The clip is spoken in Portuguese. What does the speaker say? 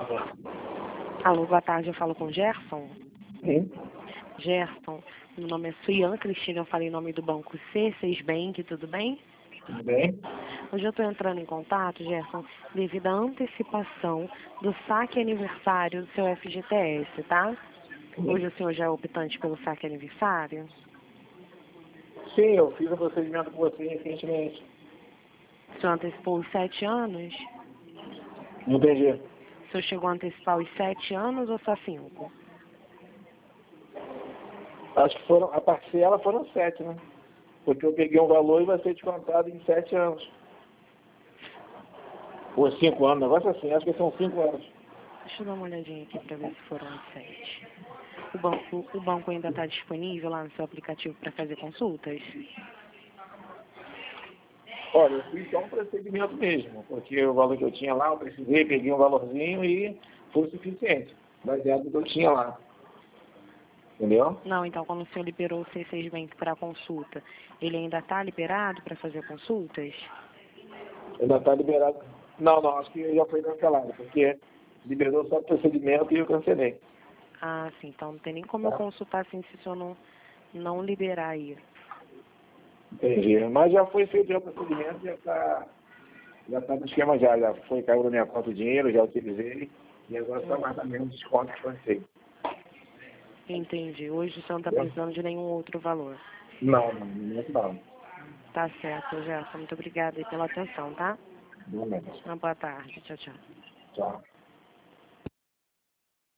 Alô, boa tarde, eu falo com o Gerson. Sim. Gerson, meu nome é Suiana Cristina, eu falei em nome do banco C6 Bank, tudo bem? Tudo bem? Hoje eu estou entrando em contato, Gerson, devido à antecipação do saque aniversário do seu FGTS, tá? Hoje o senhor já é optante pelo saque aniversário? Sim, eu fiz o procedimento com você recentemente. O senhor antecipou os 7 anos? Não entendi. O senhor chegou a antecipar os 7 anos ou só 5? Acho que a parcela foram 7, né? Porque eu peguei um valor e vai ser descontado em 7 anos. Ou 5 anos, negócio assim, acho que são 5 anos. Deixa eu dar uma olhadinha aqui para ver se foram os 7. O banco ainda está disponível lá no seu aplicativo para fazer consultas? Olha, eu fiz só um procedimento mesmo, porque o valor que eu tinha lá, eu precisei, peguei um valorzinho e foi o suficiente, baseado no que eu tinha lá. Entendeu? Não, então quando o senhor liberou o C6 Bank para consulta, ele ainda está liberado para fazer consultas? Ainda está liberado. Não, acho que já foi cancelado, porque liberou só o procedimento e eu cancelei. Ah, sim, então não tem nem como eu consultar assim se o senhor não liberar aí. Entendi. Mas já foi feito o procedimento, já tá no esquema já foi, caiu na minha conta o dinheiro, já utilizei, e agora só mais ou menos desconto que foi feito. Entendi. Hoje o senhor não está precisando de nenhum outro valor. Não. Tá certo, Gerson. Muito obrigada aí pela atenção, tá? Não menos. Uma boa tarde. Tchau, tchau. Tchau.